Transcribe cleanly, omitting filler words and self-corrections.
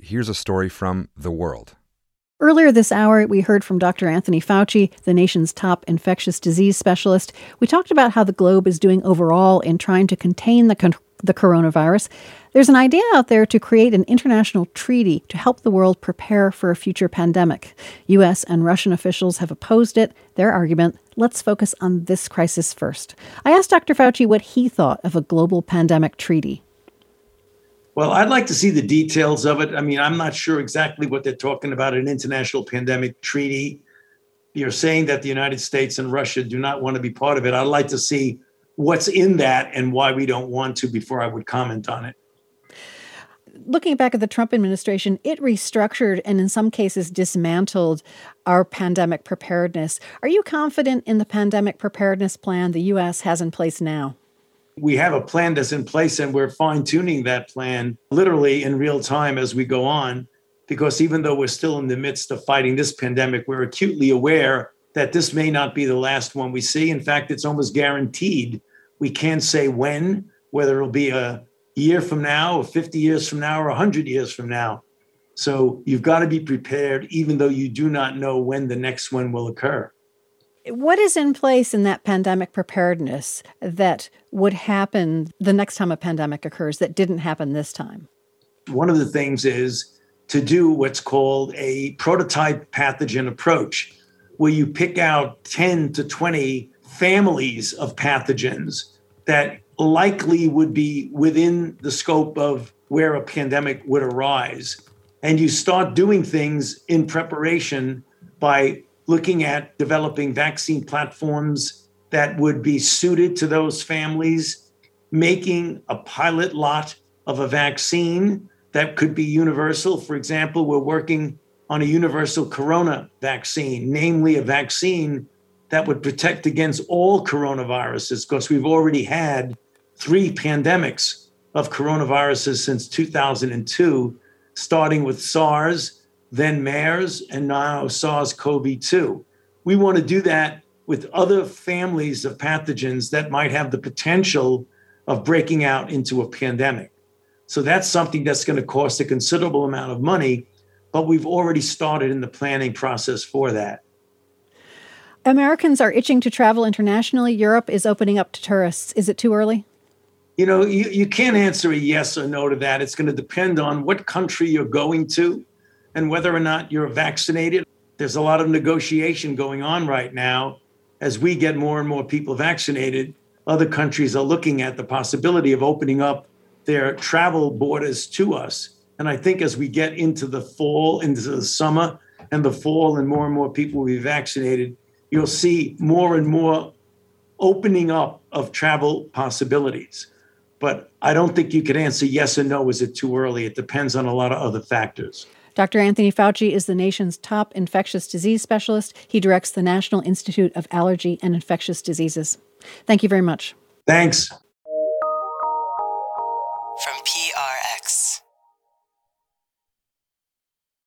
here's a story from The World. Earlier this hour, we heard from Dr. Anthony Fauci, the nation's top infectious disease specialist. We talked about how the globe is doing overall in trying to contain the coronavirus. There's an idea out there to create an international treaty to help the world prepare for a future pandemic. U.S. and Russian officials have opposed it. Their argument, let's focus on this crisis first. I asked Dr. Fauci what he thought of a global pandemic treaty. Well, I'd like to see the details of it. I mean, I'm not sure exactly what they're talking about, an international pandemic treaty. You're saying that the United States and Russia do not want to be part of it. I'd like to see what's in that and why we don't want to before I would comment on it. Looking back at the Trump administration, it restructured and in some cases dismantled our pandemic preparedness. Are you confident in the pandemic preparedness plan the U.S. has in place now? We have a plan that's in place and we're fine-tuning that plan literally in real time as we go on, because even though we're still in the midst of fighting this pandemic, we're acutely aware that this may not be the last one we see. In fact, it's almost guaranteed. We can't say when, whether it'll be a year from now or 50 years from now or 100 years from now. So you've got to be prepared, even though you do not know when the next one will occur. What is in place in that pandemic preparedness that would happen the next time a pandemic occurs that didn't happen this time? One of the things is to do what's called a prototype pathogen approach, where you pick out 10 to 20 families of pathogens that likely would be within the scope of where a pandemic would arise. And you start doing things in preparation by looking at developing vaccine platforms that would be suited to those families, making a pilot lot of a vaccine that could be universal. For example, we're working on a universal corona vaccine, namely a vaccine that would protect against all coronaviruses, because we've already had 3 pandemics of coronaviruses since 2002, starting with SARS, then MERS, and now SARS-CoV-2. We want to do that with other families of pathogens that might have the potential of breaking out into a pandemic. So that's something that's going to cost a considerable amount of money, but we've already started in the planning process for that. Americans are itching to travel internationally. Europe is opening up to tourists. Is it too early? You know, you can't answer a yes or no to that. It's going to depend on what country you're going to and whether or not you're vaccinated. There's a lot of negotiation going on right now. As we get more and more people vaccinated, other countries are looking at the possibility of opening up their travel borders to us. And I think as we get into the fall, into the summer and the fall, and more people will be vaccinated, you'll see more and more opening up of travel possibilities. But I don't think you could answer yes or no. Is it too early? It depends on a lot of other factors. Dr. Anthony Fauci is the nation's top infectious disease specialist. He directs the National Institute of Allergy and Infectious Diseases. Thank you very much. Thanks.